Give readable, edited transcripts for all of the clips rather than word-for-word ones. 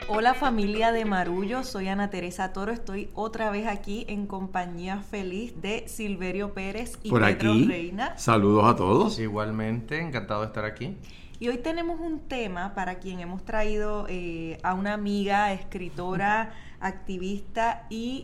Hola familia de Marullo, soy Ana Teresa Toro, estoy otra vez aquí en compañía feliz de Silverio Pérez y por Pedro aquí. Reina. Saludos a todos. Igualmente, encantado de estar aquí. Y hoy tenemos un tema para quien hemos traído a una amiga, escritora, activista y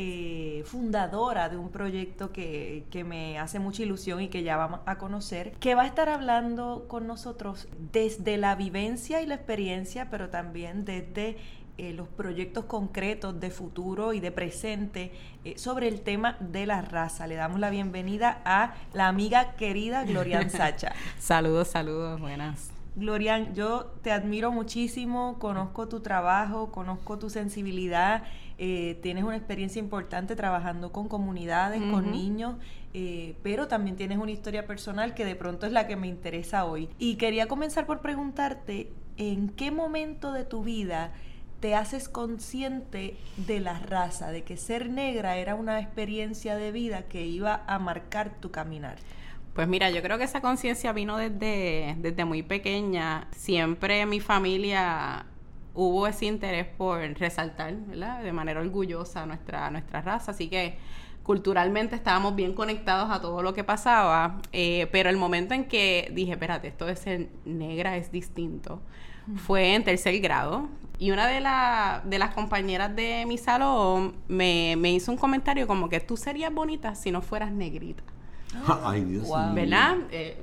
fundadora de un proyecto que me hace mucha ilusión y que ya vamos a conocer, que va a estar hablando con nosotros desde la vivencia y la experiencia, pero también desde los proyectos concretos de futuro y de presente sobre el tema de la raza. Le damos la bienvenida a la amiga querida Glorian Sacha. Saludos, buenas. Glorian, yo te admiro muchísimo, conozco tu trabajo, conozco tu sensibilidad, tienes una experiencia importante trabajando con comunidades, con niños, pero también tienes una historia personal que de pronto es la que me interesa hoy. Y quería comenzar por preguntarte, ¿en qué momento de tu vida te haces consciente de la raza, de que ser negra era una experiencia de vida que iba a marcar tu caminar? Pues mira, yo creo que esa conciencia vino desde muy pequeña. Siempre en mi familia hubo ese interés por resaltar, ¿verdad?, de manera orgullosa nuestra raza, así que culturalmente estábamos bien conectados a todo lo que pasaba, pero el momento en que dije, espérate, esto de ser negra es distinto, fue en tercer grado, y una de las compañeras de mi salón me hizo un comentario como que tú serías bonita si no fueras negrita. Ay, Dios mío. ¿Verdad?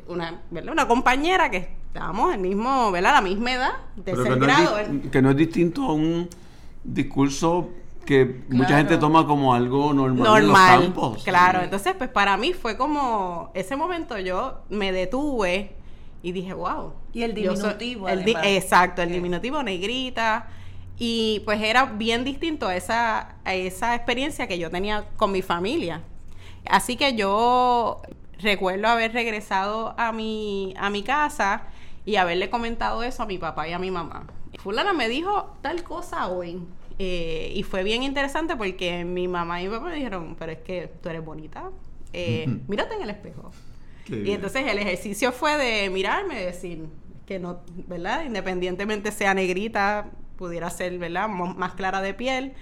Una compañera que estábamos el mismo, ¿verdad?, la misma edad, tercer grado. Que no es distinto a un discurso que mucha gente toma como algo normal en los campos. Claro. Entonces, pues para mí fue como ese momento yo me detuve y dije, wow. Y el diminutivo, exacto, el diminutivo, negrita. Y pues era bien distinto a esa experiencia que yo tenía con mi familia. Así que yo recuerdo haber regresado a mi casa y haberle comentado eso a mi papá y a mi mamá. Fulana me dijo tal cosa hoy. Y fue bien interesante porque mi mamá y mi papá me dijeron, pero es que tú eres bonita, mírate en el espejo. Y entonces el ejercicio fue de mirarme y decir que no, ¿verdad?, independientemente sea negrita, pudiera ser, ¿verdad?, más clara de piel,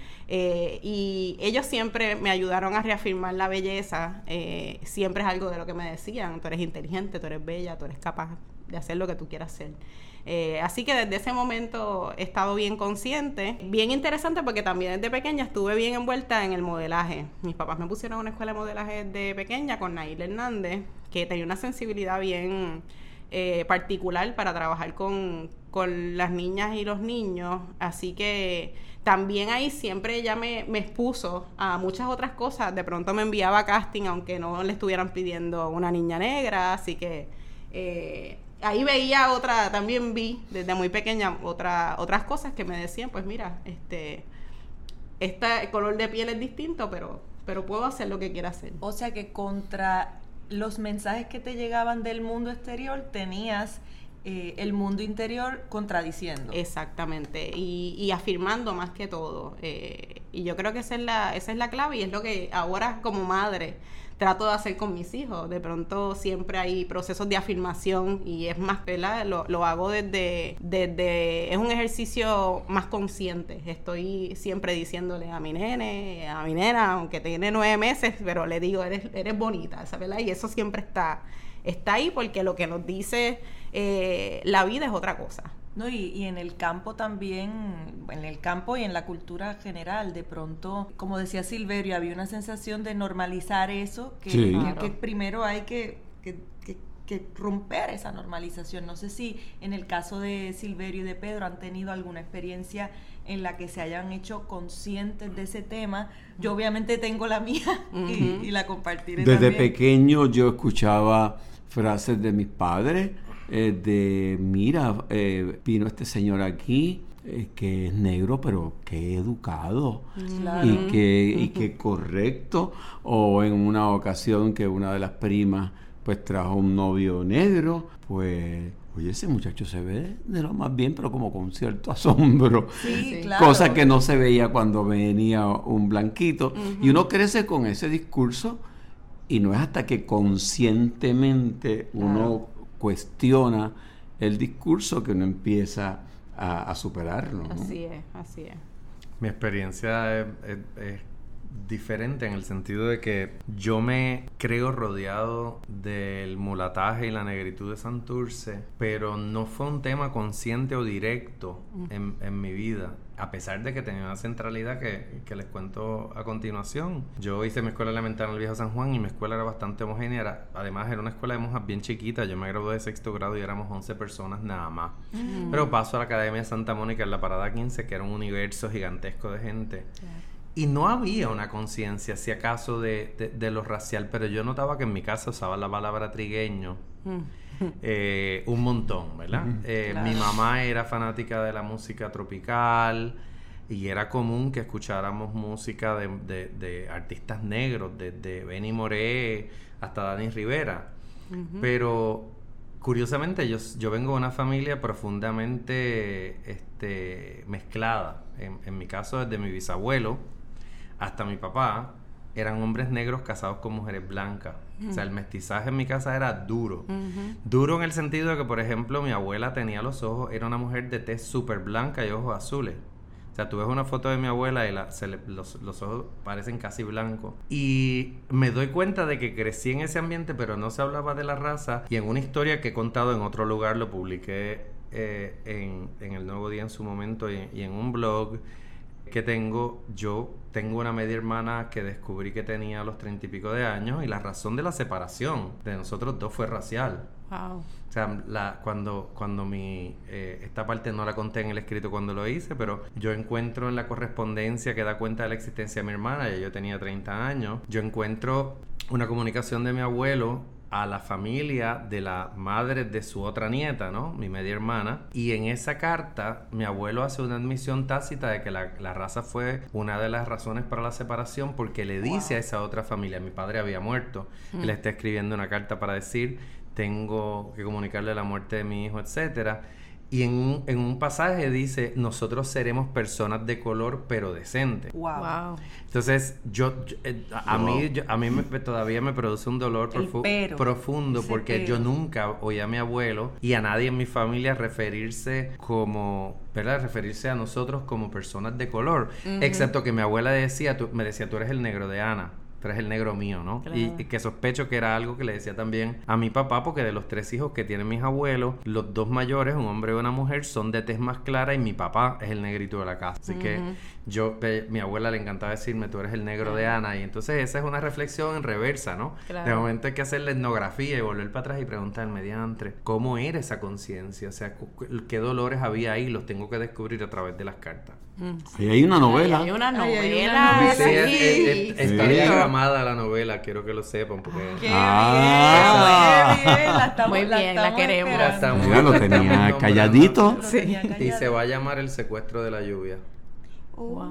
y ellos siempre me ayudaron a reafirmar la belleza. Siempre es algo de lo que me decían, tú eres inteligente, tú eres bella, tú eres capaz de hacer lo que tú quieras hacer. Así que desde ese momento he estado bien consciente, bien interesante porque también desde pequeña estuve bien envuelta en el modelaje. Mis papás me pusieron a una escuela de modelaje de pequeña con Nail Hernández, que tenía una sensibilidad bien particular para trabajar con las niñas y los niños, así que también ahí siempre ella me expuso a muchas otras cosas. De pronto me enviaba a casting aunque no le estuvieran pidiendo una niña negra, así que ahí veía también vi desde muy pequeña otras cosas que me decían, pues mira, el color de piel es distinto, pero puedo hacer lo que quiera hacer. O sea que contra los mensajes que te llegaban del mundo exterior tenías el mundo interior contradiciendo. Exactamente, y afirmando más que todo. Y yo creo que esa es la clave, y es lo que ahora como madre trato de hacer con mis hijos. De pronto siempre hay procesos de afirmación y es más, ¿verdad?, lo hago desde es un ejercicio más consciente. Estoy siempre diciéndole a mi nene, a mi nena, aunque tiene 9 meses, pero le digo, eres bonita, ¿verdad? Y eso siempre está ahí, porque lo que nos dice la vida es otra cosa. No, y en el campo también, en el campo y en la cultura general, de pronto, como decía Silverio, había una sensación de normalizar eso, que primero hay que romper esa normalización. No sé si en el caso de Silverio y de Pedro han tenido alguna experiencia en la que se hayan hecho conscientes de ese tema. Yo obviamente tengo la mía y la compartiré Desde también. pequeño yo escuchaba frases de mis padres, mira, vino este señor aquí, que es negro, pero qué educado, Claro. y qué correcto. O en una ocasión que una de las primas pues trajo un novio negro, pues oye, ese muchacho se ve de lo más bien, pero como con cierto asombro. Sí, claro. Cosa que no se veía cuando venía un blanquito. Y uno crece con ese discurso, y no es hasta que conscientemente uno cuestiona el discurso que uno empieza a superarlo, ¿no? Así es. Mi experiencia es diferente en el sentido de que yo me creo rodeado del mulataje y la negritud de Santurce, pero no fue un tema consciente o directo en mi vida, a pesar de que tenía una centralidad que les cuento a continuación. Yo hice mi escuela elemental en el Viejo San Juan y mi escuela era bastante homogénea. Además era una escuela de monjas bien chiquita. Yo me gradué de 6º grado y éramos 11 personas nada más. Pero paso a la Academia Santa Mónica en la Parada 15, que era un universo gigantesco de gente. Y no había una conciencia, si acaso, de lo racial, pero yo notaba que en mi casa usaban la palabra trigueño un montón, ¿verdad? Claro. Mi mamá era fanática de la música tropical y era común que escucháramos música de artistas negros, desde Benny Moré hasta Dani Rivera. Pero curiosamente yo vengo de una familia profundamente mezclada. En mi caso, desde mi bisabuelo hasta mi papá eran hombres negros casados con mujeres blancas. O sea, el mestizaje en mi casa era duro. Duro en el sentido de que, por ejemplo, mi abuela tenía era una mujer de tez súper blanca y ojos azules. O sea, tú ves una foto de mi abuela y los ojos parecen casi blancos. Y me doy cuenta de que crecí en ese ambiente, pero no se hablaba de la raza. Y en una historia que he contado en otro lugar, lo publiqué en El Nuevo Día en su momento y en un blog que yo tengo una media hermana que descubrí que tenía a los 30 y pico de años, y la razón de la separación de nosotros dos fue racial. Wow. O sea, cuando esta parte no la conté en el escrito cuando lo hice, pero yo encuentro en la correspondencia que da cuenta de la existencia de mi hermana, ya yo tenía 30 años, yo encuentro una comunicación de mi abuelo a la familia de la madre de su otra nieta, ¿no? Mi media hermana. Y en esa carta, mi abuelo hace una admisión tácita de que la raza fue una de las razones para la separación, porque le dice a esa otra familia, mi padre había muerto, él está escribiendo una carta para decir, tengo que comunicarle la muerte de mi hijo, etcétera. Y en un pasaje dice, nosotros seremos personas de color pero decentes. Wow. Entonces, a mí todavía me produce un dolor profundo, porque yo nunca oí a mi abuelo y a nadie en mi familia referirse a nosotros como personas de color, excepto que mi abuela me decía, tú eres el negro de Ana. Tú eres el negro mío, ¿no? Claro. Y que sospecho que era algo que le decía también a mi papá, porque de los 3 hijos que tienen mis abuelos, los 2 mayores, un hombre y una mujer, son de tez más clara, y mi papá es el negrito de la casa. Así que mi abuela le encantaba decirme, tú eres el negro de Ana. Y entonces esa es una reflexión en reversa, ¿no? Claro. De momento hay que hacer la etnografía y volver para atrás y preguntarme, diantre, ¿cómo era esa conciencia? O sea, ¿qué dolores había ahí? Los tengo que descubrir a través de las cartas. Y hay una novela. Hay una Ay, hay novela. una novela. Sí, está Sí. diagramada la novela, quiero que lo sepan, porque... ¡Qué Ah. bien! Qué bien, la estamos, Muy bien, la estamos queremos. esperando. Estamos- Mira, lo tenía nombrando. calladito. Lo Sí. tenía Y callado. se va a llamar El secuestro de la lluvia. Wow.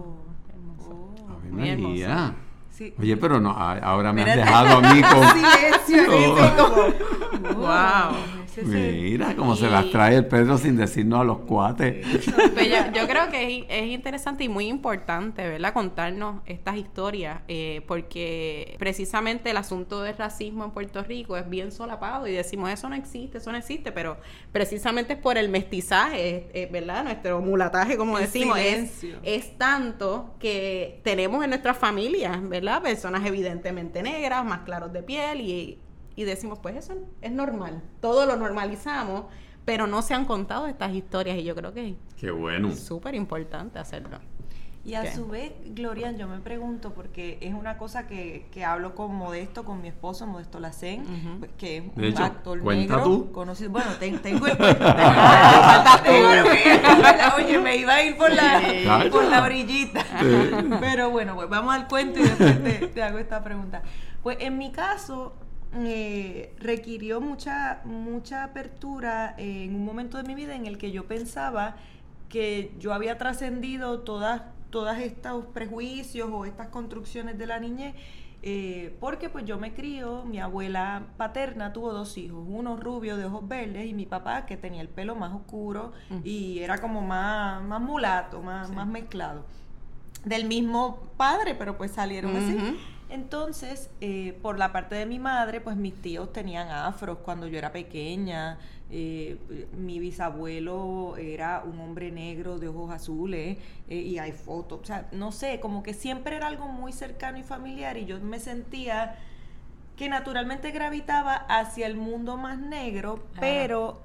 Oh. Ave Muy hermoso. María. Sí. Oye, pero no, ahora me has Espérate. dejado a mí con... Silencio. Wow. Mira cómo se las trae el Pedro sin decirnos a los cuates. Pues yo creo que es interesante y muy importante, ¿verdad? Contarnos estas historias, porque precisamente el asunto del racismo en Puerto Rico es bien solapado y decimos eso no existe, pero precisamente es por el mestizaje, ¿verdad? Nuestro mulataje, como El decimos, silencio. es tanto que tenemos en nuestras familias, ¿verdad? Personas evidentemente negras, más claros de piel, y decimos, pues eso es normal, todo lo normalizamos, pero no se han contado estas historias, y yo creo que Qué bueno. es súper importante hacerlo. Y a ¿Qué? su vez, Gloria, yo me pregunto, porque es una cosa que hablo con Modesto, con mi esposo, Modesto Lacén, Ujú. que es De un hecho, actor cuenta negro tú. conocido. Bueno, tengo el cuento. Oye, me iba a ir por la brillita. Pero bueno, pues vamos al cuento y después te hago esta pregunta. Pues en mi caso, requirió mucha apertura en un momento de mi vida en el que yo pensaba que yo había trascendido todas estos prejuicios o estas construcciones de la niñez, porque pues yo me crío, mi abuela paterna tuvo 2 hijos, uno rubio de ojos verdes y mi papá que tenía el pelo más oscuro y era como más mulato, más mezclado, del mismo padre, pero pues salieron así. Entonces, por la parte de mi madre, pues mis tíos tenían afros cuando yo era pequeña. Mi bisabuelo era un hombre negro de ojos azules, y hay fotos. O sea, no sé, como que siempre era algo muy cercano y familiar, y yo me sentía que naturalmente gravitaba hacia el mundo más negro, pero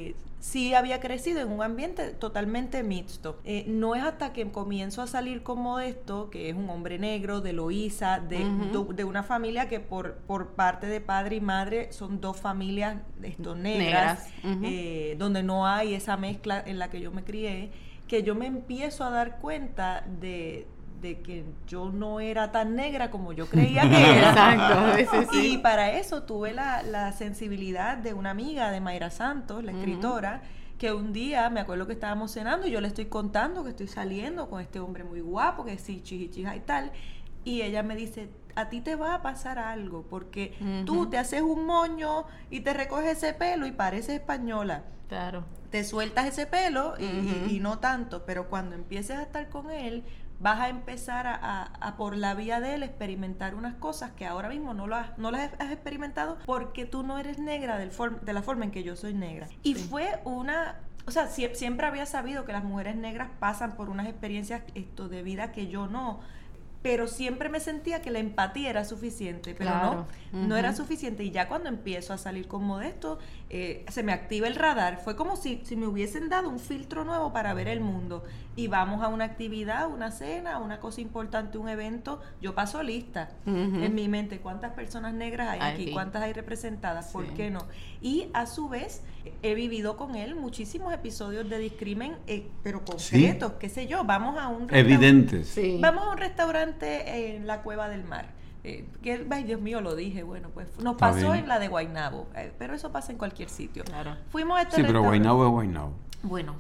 sí había crecido en un ambiente totalmente mixto. No es hasta que comienzo a salir con Modesto, que es un hombre negro, de Loíza, de una familia que por parte de padre y madre son dos familias negras. Donde no hay esa mezcla en la que yo me crié, que yo me empiezo a dar cuenta de que yo no era tan negra como yo creía que era. Exacto. Y para eso tuve la sensibilidad de una amiga de Mayra Santos, la escritora, que un día me acuerdo que estábamos cenando y yo le estoy contando que estoy saliendo con este hombre muy guapo, que sí, chija y tal, y ella me dice, a ti te va a pasar algo, porque tú te haces un moño y te recoges ese pelo y pareces española. Claro. Te sueltas ese pelo y no tanto, pero cuando empieces a estar con él, vas a empezar a por la vía de él experimentar unas cosas que ahora mismo no las has experimentado porque tú no eres negra de la forma en que yo soy negra. Y fue o sea, siempre había sabido que las mujeres negras pasan por unas experiencias de vida que yo no, pero siempre me sentía que la empatía era suficiente, pero claro. no era suficiente. Y ya cuando empiezo a salir con Modesto, se me activa el radar. Fue como si me hubiesen dado un filtro nuevo para ver el mundo. Y vamos a una actividad, una cena, una cosa importante, un evento. Yo paso lista en mi mente. ¿Cuántas personas negras hay aquí? ¿Cuántas hay representadas? ¿Por qué no? Y a su vez, he vivido con él muchísimos episodios de discrimen, pero concretos, qué sé yo. Vamos a un evidentes. Sí. Vamos a un restaurante en la Cueva del Mar. Que, ay, Dios mío, lo dije. Bueno, pues nos pasó en la de Guaynabo, pero eso pasa en cualquier sitio. Claro. Fuimos a este restaurante. Pero Guaynabo es Guaynabo. Bueno,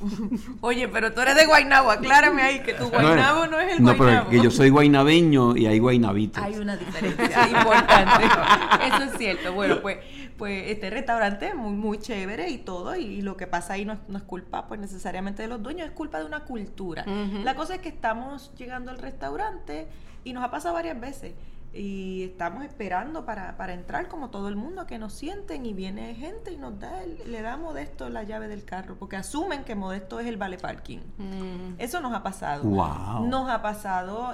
oye, pero tú eres de Guaynabo, aclárame ahí que tu Guaynabo no es el Guaynabo. No, pero que yo soy guaynabeño y hay guaynabitos. Hay una diferencia importante. Eso es cierto. Bueno, pues este restaurante es muy, muy chévere y todo, y lo que pasa ahí no es culpa pues necesariamente de los dueños, es culpa de una cultura. La cosa es que estamos llegando al restaurante y nos ha pasado varias veces. Y estamos esperando para entrar como todo el mundo a que nos sienten, y viene gente y le da a Modesto la llave del carro porque asumen que Modesto es el vale parking. Eso nos ha pasado. Wow. Nos ha pasado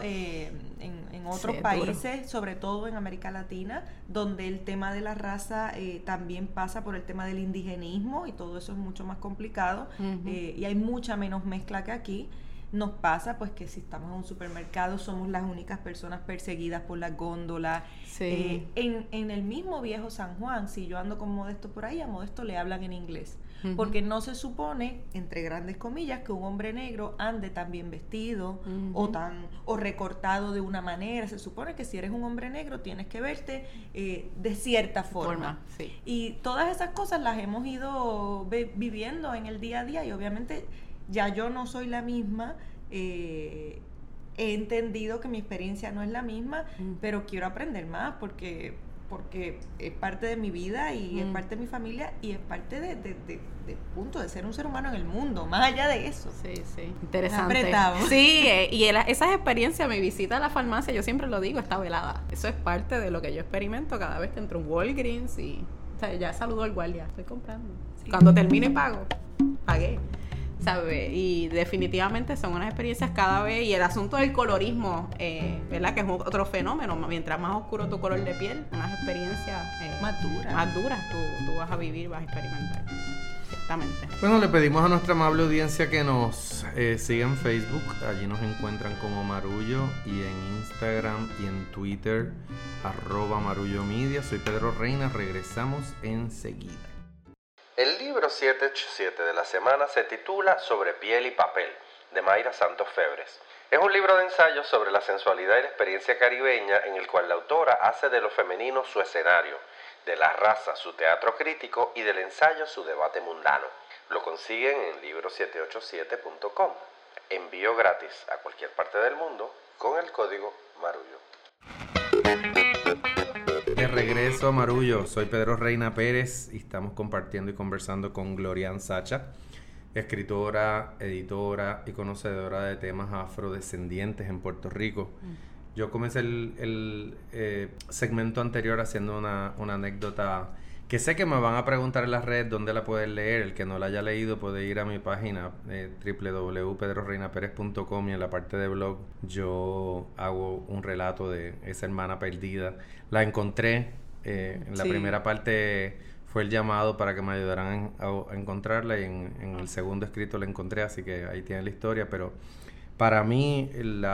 en otros países, sobre todo en América Latina, donde el tema de la raza también pasa por el tema del indigenismo, y todo eso es mucho más complicado, y hay mucha menos mezcla que aquí. Nos pasa pues que si estamos en un supermercado somos las únicas personas perseguidas por las góndolas. Sí. En el mismo viejo San Juan, si yo ando con Modesto por ahí, a Modesto le hablan en inglés, porque no se supone, entre grandes comillas, que un hombre negro ande tan bien vestido o recortado de una manera. Se supone que si eres un hombre negro tienes que verte de cierta forma. Sí. Y todas esas cosas las hemos ido viviendo en el día a día, y obviamente ya yo no soy la misma, he entendido que mi experiencia no es la misma, pero quiero aprender más porque es parte de mi vida y es parte de mi familia y es parte de ser un ser humano en el mundo, más allá de eso. Sí, interesante. Apretado. Sí, y esas experiencias, mi visita a la farmacia, yo siempre lo digo, está velada. Eso es parte de lo que yo experimento cada vez que entro a un Walgreens y, o sea, ya saludo al guardia, estoy comprando. Sí. Cuando termine pagué. ¿Sabe? Y definitivamente son unas experiencias cada vez, y el asunto del colorismo, ¿verdad? Que es otro fenómeno. Mientras más oscuro tu color de piel, unas experiencias más duras tú vas a vivir, vas a experimentar. Exactamente. Bueno, le pedimos a nuestra amable audiencia que nos siga en Facebook. Allí nos encuentran como Marullo, y en Instagram y en Twitter @MarulloMedia. Soy Pedro Reina, regresamos enseguida. El libro 787 de la semana se titula Sobre piel y papel, de Mayra Santos Febres. Es un libro de ensayos sobre la sensualidad y la experiencia caribeña, en el cual la autora hace de lo femenino su escenario, de la raza su teatro crítico y del ensayo su debate mundano. Lo consiguen en libro787.com. Envío gratis a cualquier parte del mundo con el código Marullo. De regreso a Marullo, soy Pedro Reina Pérez y estamos compartiendo y conversando con Glorian Sacha, escritora, editora y conocedora de temas afrodescendientes en Puerto Rico. Yo comencé el segmento anterior haciendo una anécdota que sé que me van a preguntar en las redes dónde la pueden leer. El que no la haya leído puede ir a mi página www.pedroreinaperez.com, y en la parte de blog yo hago un relato de esa hermana perdida. La encontré, en la primera parte fue el llamado para que me ayudaran a encontrarla, y en el segundo escrito la encontré, así que ahí tiene la historia. Pero para mí el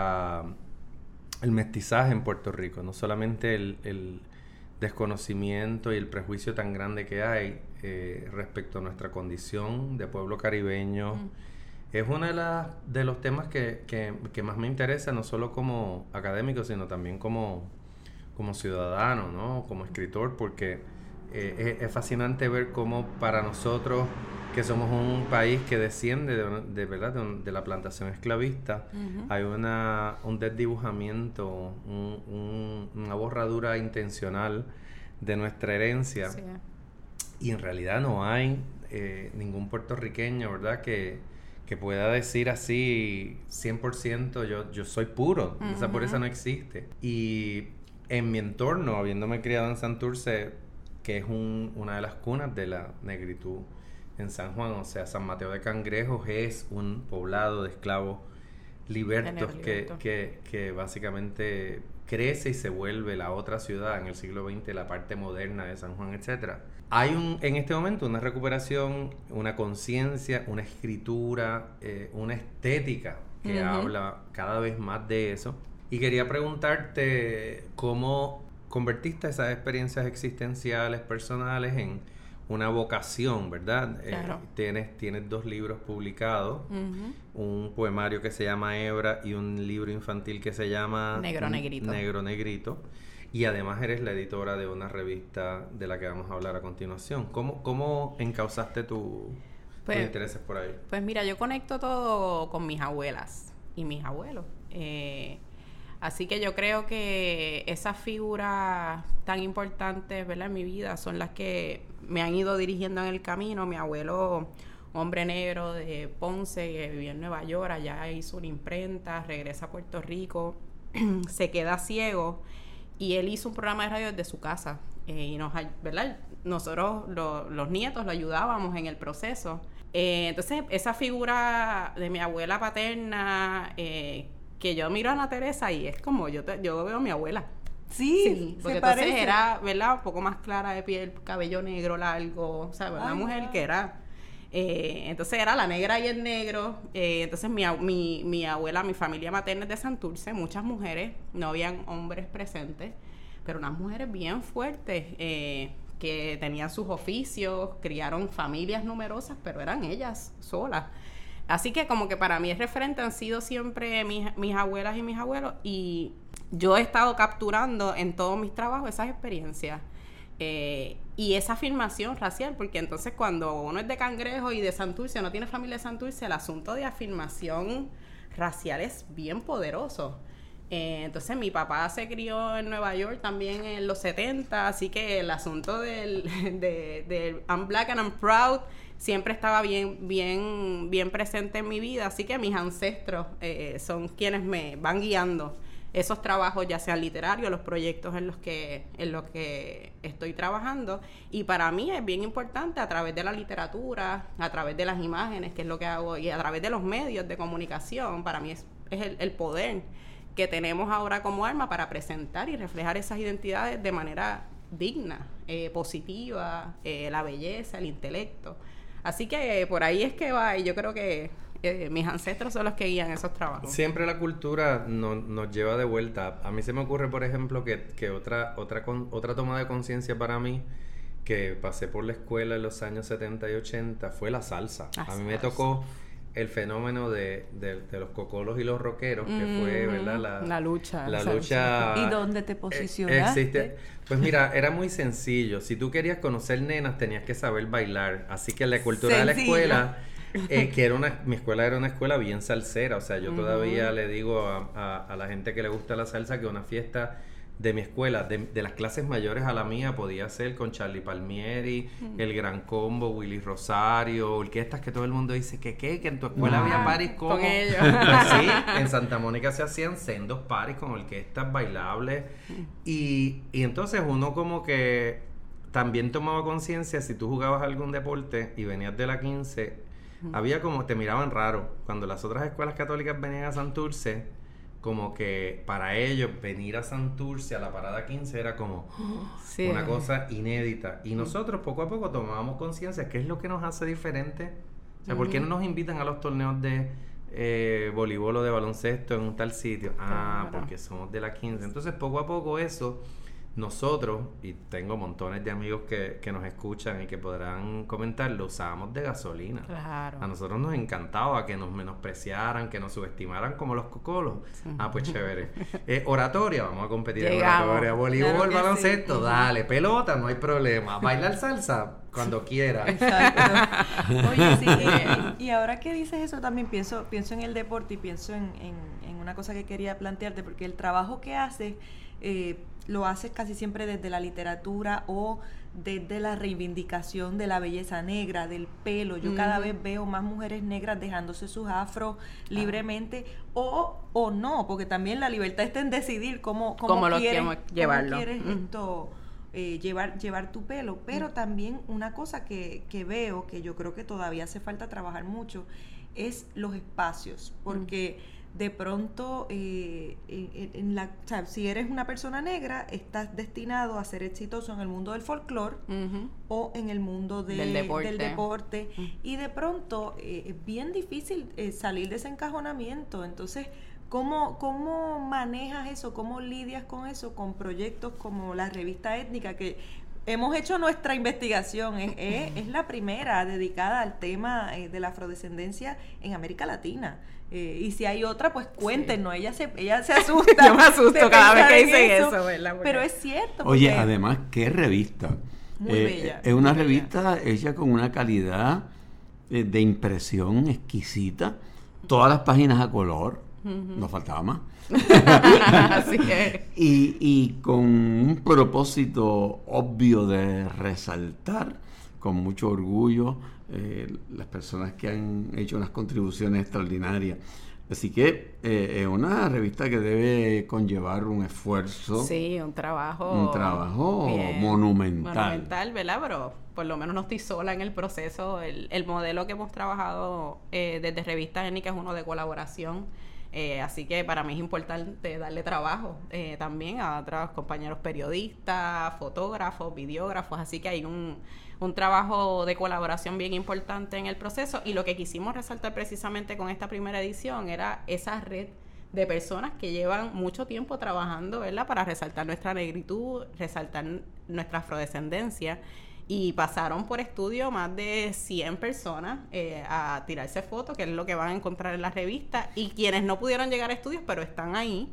mestizaje en Puerto Rico, no solamente el desconocimiento y el prejuicio tan grande que hay respecto a nuestra condición de pueblo caribeño, es uno de los temas que más me interesa, no solo como académico, sino también como ciudadano, ¿no? Como escritor, porque es fascinante ver cómo para nosotros, que somos un país que desciende de la plantación esclavista, hay un desdibujamiento, una borradura intencional de nuestra herencia. Sí. Y en realidad no hay ningún puertorriqueño, ¿verdad?, que pueda decir así 100% yo soy puro. Esa pureza no existe. Y en mi entorno, habiéndome criado en Santurce, que es una de las cunas de la negritud en San Juan, o sea, San Mateo de Cangrejos es un poblado de esclavos libertos que básicamente crece y se vuelve la otra ciudad en el siglo XX, la parte moderna de San Juan, etcétera. Hay en este momento una recuperación, una conciencia, una escritura, una estética que habla cada vez más de eso. Y quería preguntarte cómo convertiste esas experiencias existenciales, personales, en una vocación, ¿verdad? Claro. Tienes 2 libros publicados, un poemario que se llama Hebra y un libro infantil que se llama Negro Negrito. Y además eres la editora de una revista de la que vamos a hablar a continuación. ¿Cómo encauzaste tus intereses por ahí? Pues mira, yo conecto todo con mis abuelas y mis abuelos. Así que yo creo que esas figuras tan importantes, ¿verdad?, en mi vida son las que me han ido dirigiendo en el camino. Mi abuelo, hombre negro de Ponce, que vivía en Nueva York, allá hizo una imprenta, regresa a Puerto Rico, se queda ciego, y él hizo un programa de radio desde su casa. Y ¿verdad?, nosotros, los nietos, lo ayudábamos en el proceso. Entonces, esa figura de mi abuela paterna, que yo miro a Ana Teresa y es como yo veo a mi abuela. Sí, porque se entonces parece. era, ¿verdad?, un poco más clara de piel, cabello negro largo, o sea, una mujer que era... entonces era la negra y el negro. Entonces mi abuela, mi familia materna es de Santurce, muchas mujeres, no habían hombres presentes, pero unas mujeres bien fuertes, que tenían sus oficios, criaron familias numerosas, pero eran ellas solas. Así que como que para mí el referente han sido siempre mis abuelas y mis abuelos, y yo he estado capturando en todos mis trabajos esas experiencias y esa afirmación racial, porque entonces cuando uno es de Cangrejo y de Santurce, no tiene familia de Santurce, el asunto de afirmación racial es bien poderoso. Entonces mi papá se crió en Nueva York también en los 70, así que el asunto del I'm black and I'm proud siempre estaba bien presente en mi vida, así que mis ancestros son quienes me van guiando esos trabajos, ya sean literarios, los proyectos en los que estoy trabajando. Y para mí es bien importante, a través de la literatura, a través de las imágenes, que es lo que hago, y a través de los medios de comunicación, para mí es el poder que tenemos ahora como arma para presentar y reflejar esas identidades de manera digna, positiva, la belleza, el intelecto. Así que por ahí es que va, y yo creo que mis ancestros son los que guían esos trabajos. Siempre la cultura nos lleva de vuelta. A mí se me ocurre, por ejemplo, que otra toma de conciencia para mí, que pasé por la escuela en los años 70 y 80, fue la salsa. A mí me tocó el fenómeno de los cocolos y los rockeros, que fue, ¿verdad? La lucha. ¿Y dónde te posicionaste? Pues mira, era muy sencillo. Si tú querías conocer nenas, tenías que saber bailar. Así que la cultura de la escuela, mi escuela era una escuela bien salsera. O sea, yo todavía le digo a la gente que le gusta la salsa que una fiesta de mi escuela, de las clases mayores a la mía, podía ser con Charlie Palmieri, El Gran Combo, Willy Rosario, orquestas que todo el mundo dice que en tu escuela había paris con ellos. Pues sí, en Santa Mónica se hacían sendos paris con orquestas bailables y entonces uno como que también tomaba conciencia, si tú jugabas algún deporte y venías de la 15, había como, te miraban raro, cuando las otras escuelas católicas venían a Santurce, como que para ellos venir a Santurce a la parada 15 era como una cosa inédita, y nosotros poco a poco tomábamos conciencia, ¿qué es lo que nos hace diferente? O sea, ¿por qué no nos invitan a los torneos de voleibol o de baloncesto en un tal sitio? Porque somos de la 15. Entonces poco a poco eso, nosotros, y tengo montones de amigos que nos escuchan y que podrán comentar, lo usábamos de gasolina. Claro. A nosotros nos encantaba que nos menospreciaran, que nos subestimaran como los cocolos. Pues chévere. Oratoria, vamos a competir en oratoria. Voleibol, claro baloncesto, sí. dale. Pelota, no hay problema. Bailar salsa, cuando quiera. Exacto. Oye, sí, y ahora que dices eso también pienso en el deporte y pienso en una cosa que quería plantearte, porque el trabajo que haces lo haces casi siempre desde la literatura o desde la reivindicación de la belleza negra, del pelo. Yo cada vez veo más mujeres negras dejándose sus afros libremente o no, porque también la libertad está en decidir cómo quieres llevarlo. Cómo quieres esto llevar tu pelo, pero también una cosa que veo, que yo creo que todavía hace falta trabajar mucho, es los espacios, porque de pronto o sea, si eres una persona negra, estás destinado a ser exitoso en el mundo del folclore o en el mundo del deporte. Y de pronto es bien difícil salir de ese encajonamiento. Entonces, ¿cómo manejas eso? ¿Cómo lidias con eso? Con proyectos como la revista Étnica, que hemos hecho nuestra investigación, es la primera dedicada al tema de la afrodescendencia en América Latina. Y si hay otra, pues cuéntenos. Sí. Ella se asusta. Yo me asusto cada vez que dicen eso, ¿verdad? Porque... Pero es cierto. Oye, además, ¿qué revista? Muy bella. Es una revista hecha con una calidad de impresión exquisita. Todas las páginas a color. Nos faltaba más. Así es. Y con un propósito obvio de resaltar con mucho orgullo las personas que han hecho unas contribuciones extraordinarias. Así que es una revista que debe conllevar un esfuerzo. Sí, un trabajo monumental. Monumental, ¿verdad? Pero por lo menos no estoy sola en el proceso. El modelo que hemos trabajado desde Revista Étnica es uno de colaboración. Así que para mí es importante darle trabajo también a otros compañeros periodistas, fotógrafos, videógrafos, así que hay un trabajo de colaboración bien importante en el proceso, y lo que quisimos resaltar precisamente con esta primera edición era esa red de personas que llevan mucho tiempo trabajando, ¿verdad?, para resaltar nuestra negritud, resaltar nuestra afrodescendencia. Y pasaron por estudio más de 100 personas a tirarse fotos, que es lo que van a encontrar en la revista. Y quienes no pudieron llegar a estudios, pero están ahí.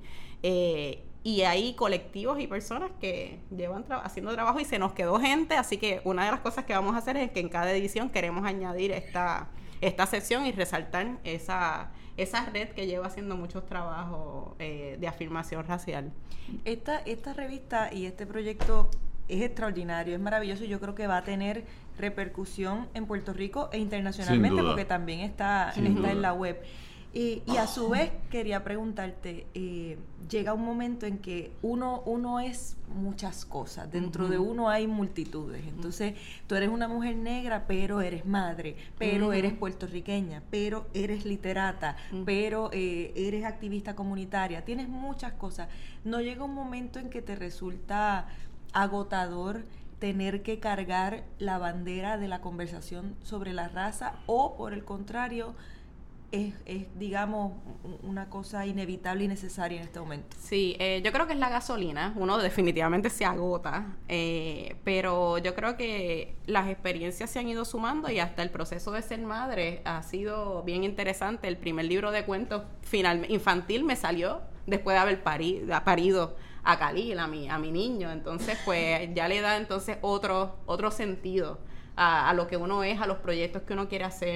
Y hay colectivos y personas que llevan haciendo trabajo, y se nos quedó gente. Así que una de las cosas que vamos a hacer es que en cada edición queremos añadir esta sección y resaltar esa red que lleva haciendo muchos trabajos de afirmación racial. Esta revista y este proyecto es extraordinario, es maravilloso, y yo creo que va a tener repercusión en Puerto Rico e internacionalmente, porque también está en la web. Y a su vez quería preguntarte, llega un momento en que uno es muchas cosas, dentro de uno hay multitudes. Entonces tú eres una mujer negra, pero eres madre, pero eres puertorriqueña, pero eres literata, pero eres activista comunitaria, tienes muchas cosas. ¿No llega un momento en que te resulta agotador tener que cargar la bandera de la conversación sobre la raza, o por el contrario es digamos una cosa inevitable y necesaria en este momento? Sí, yo creo que es la gasolina. Uno definitivamente se agota, pero yo creo que las experiencias se han ido sumando, y hasta el proceso de ser madre ha sido bien interesante. El primer libro de cuentos infantil me salió después de haber parido a Khalil, a mi niño. Entonces pues ya le da entonces otro sentido a lo que uno es, a los proyectos que uno quiere hacer.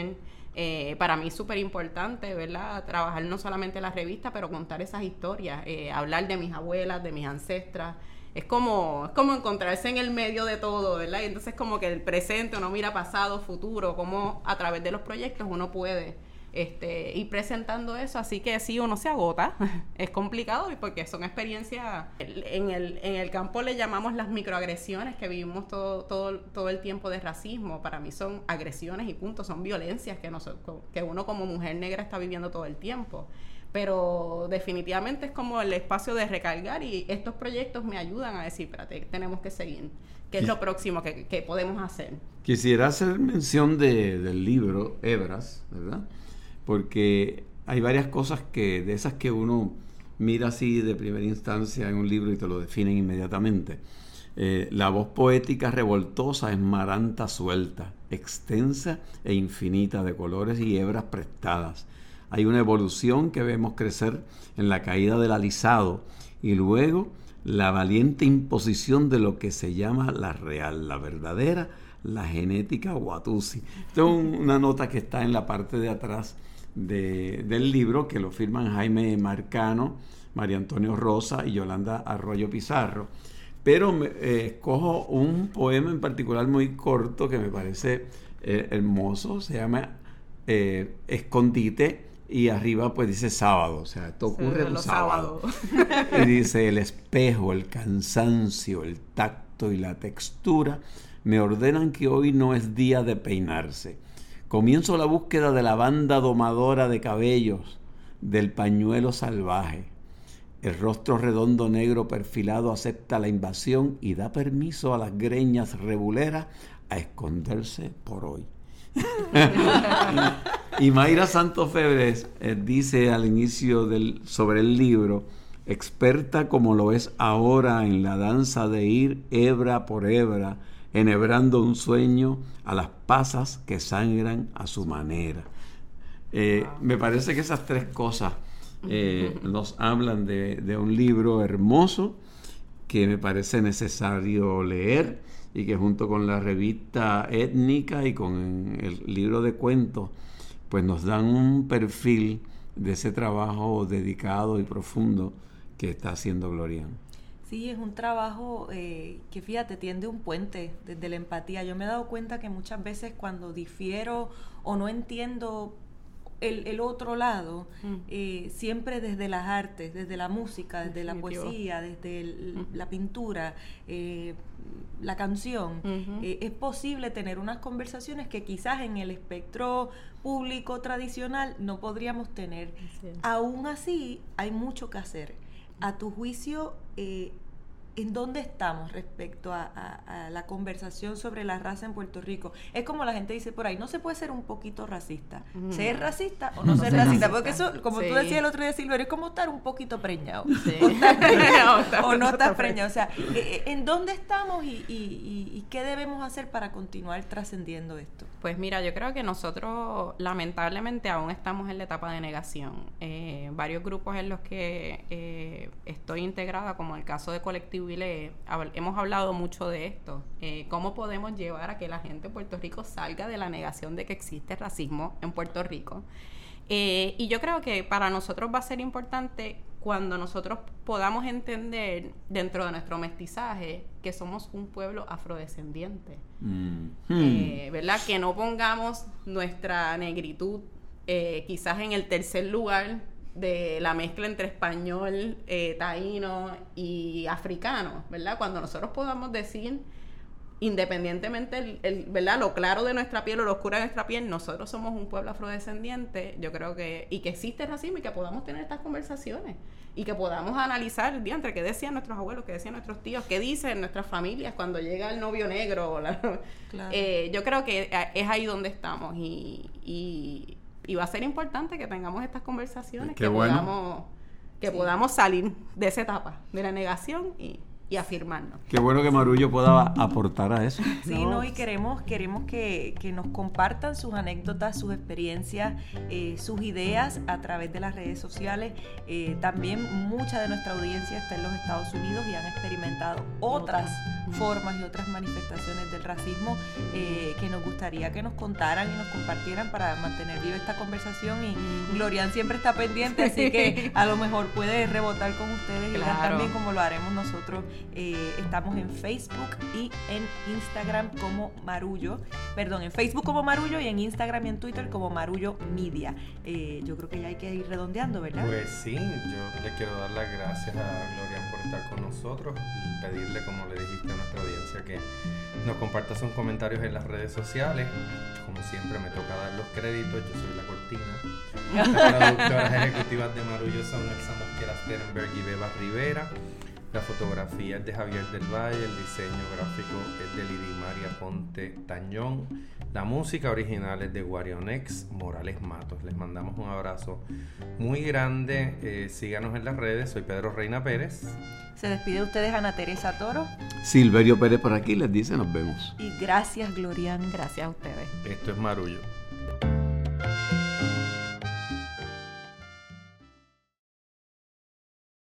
Para mí es súper importante, ¿verdad? Trabajar no solamente la revista, pero contar esas historias, hablar de mis abuelas, de mis ancestras. Es como encontrarse en el medio de todo, ¿verdad? Y entonces como que el presente, uno mira pasado, futuro, como a través de los proyectos uno puede ir presentando eso. Así que sí, uno se agota, es complicado porque son experiencias, en el campo le llamamos las microagresiones que vivimos todo el tiempo de racismo. Para mí son agresiones y punto, son violencias que uno como mujer negra está viviendo todo el tiempo. Pero definitivamente es como el espacio de recargar, y estos proyectos me ayudan a decir, espérate, tenemos que seguir, ¿qué es lo próximo que podemos hacer? Quisiera hacer mención del libro Hebras, ¿verdad? Porque hay varias cosas de esas que uno mira así de primera instancia en un libro y te lo definen inmediatamente. La voz poética revoltosa es maranta suelta, extensa e infinita, de colores y hebras prestadas. Hay una evolución que vemos crecer en la caída del alisado y luego la valiente imposición de lo que se llama la real, la verdadera, la genética Watusi. Esto es una nota que está en la parte de atrás del libro, que lo firman Jaime Marcano, María Antonio Rosa y Yolanda Arroyo Pizarro. Pero escojo un poema en particular muy corto que me parece hermoso, se llama Escondite, y arriba pues dice sábado, o sea, esto ocurre un sábado. Y dice: el espejo, el cansancio, el tacto y la textura me ordenan que hoy no es día de peinarse. Comienzo la búsqueda de la banda domadora de cabellos, del pañuelo salvaje. El rostro redondo negro perfilado acepta la invasión y da permiso a las greñas rebuleras a esconderse por hoy. Y Mayra Santos Febres dice al inicio sobre el libro: experta como lo es ahora en la danza de ir hebra por hebra, enhebrando un sueño a las pasas que sangran a su manera. Me parece que esas tres cosas nos hablan de un libro hermoso que me parece necesario leer, y que junto con la revista étnica y con el libro de cuentos pues nos dan un perfil de ese trabajo dedicado y profundo que está haciendo Gloria. Sí, es un trabajo que, fíjate, tiende un puente desde la empatía. Yo me he dado cuenta que muchas veces cuando difiero o no entiendo el otro lado, siempre desde las artes, desde la música, desde la poesía, desde la pintura, la canción, es posible tener unas conversaciones que quizás en el espectro público tradicional no podríamos tener. Aún así, hay mucho que hacer. A tu juicio, ¿en dónde estamos respecto a la conversación sobre la raza en Puerto Rico? Es como la gente dice por ahí, no se puede ser un poquito racista. ¿Ser racista o no ser racista? Porque eso, como tú decías el otro día, Silverio, es como estar un poquito preñado. O no estar preñado. O sea, ¿en dónde estamos y qué debemos hacer para continuar trascendiendo esto? Pues mira, yo creo que nosotros lamentablemente aún estamos en la etapa de negación. Varios grupos en los que estoy integrada, como el caso de Colectivo Vilé, hemos hablado mucho de esto. ¿Cómo podemos llevar a que la gente de Puerto Rico salga de la negación de que existe racismo en Puerto Rico? Y yo creo que para nosotros va a ser importante cuando nosotros podamos entender dentro de nuestro mestizaje que somos un pueblo afrodescendiente. ¿Verdad? Que no pongamos nuestra negritud quizás en el tercer lugar de la mezcla entre español, taíno y africano, ¿verdad? Cuando nosotros podamos decir, independientemente ¿verdad? Lo claro de nuestra piel o lo oscuro de nuestra piel, nosotros somos un pueblo afrodescendiente, yo creo que, y que existe racismo, y que podamos tener estas conversaciones y que podamos analizar entre qué decían nuestros abuelos, qué decían nuestros tíos, qué dicen nuestras familias cuando llega el novio negro. Claro. Yo creo que es ahí donde estamos, y va a ser importante que tengamos estas conversaciones, que podamos salir de esa etapa de la negación y y afirmarnos. Qué bueno que Marullo pueda aportar a eso. Sí, no, y queremos que nos compartan sus anécdotas, sus experiencias, sus ideas a través de las redes sociales. También mucha de nuestra audiencia está en los Estados Unidos y han experimentado otras formas y otras manifestaciones del racismo que nos gustaría que nos contaran y nos compartieran para mantener viva esta conversación. Y Glorian siempre está pendiente, así que a lo mejor puede rebotar con ustedes y ver también como lo haremos nosotros. Estamos en Facebook y en Instagram como Marullo, en Facebook como Marullo y en Instagram y en Twitter como Marullo Media. Yo creo que ya hay que ir redondeando, ¿verdad? Pues sí, yo le quiero dar las gracias a Glorian por estar con nosotros y pedirle, como le dijiste a nuestra audiencia, que nos comparta sus comentarios en las redes sociales. Como siempre me toca dar los créditos, yo soy la cortina. Las productoras ejecutivas de Marullo son Elsa Mosquera Sternberg y Beba Rivera. La fotografía es de Javier del Valle, el diseño gráfico es de Lidia María Ponte Tañón, la música original es de Guarionex Morales Matos. Les mandamos un abrazo muy grande, síganos en las redes, soy Pedro Reina Pérez. Se despide de ustedes Ana Teresa Toro. Silverio Pérez por aquí les dice nos vemos. Y gracias, Glorian. Gracias a ustedes. Esto es Marullo.